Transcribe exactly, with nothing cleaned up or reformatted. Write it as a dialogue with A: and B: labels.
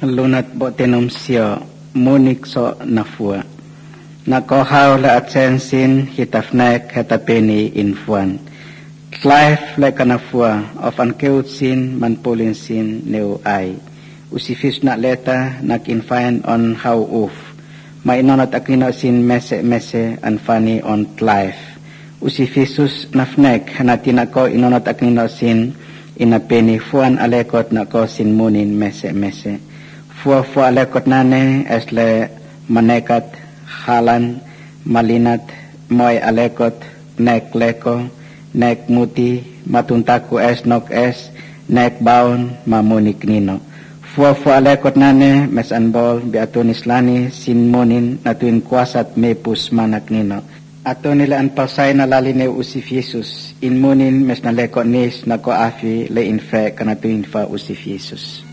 A: lunat botenum sio munik so nafua na ko hau la atsensin hitafnek hetapeni infuan life like anafua of ankeusin manpulinsin neu ai usifis na leta nak infine on how uf mainonat akino sin mese mese anfani on life usifisus nafnek hanatina ko inonat akino sin inapeni fuan alekot na ko sin munin mese mese fua fua alekot nane esle manekat halan malinat moy alekot nek leko nek muti matuntaku es nok es nek baun mamunik nino fua fua alekot nane mes anbol biatun islani sin munin natuin kuasat mepus manak nino ato nila an pasay na laline usif Jesus in munin mes na leko nis na ko afi le infe kanatuin fa usif Jesus.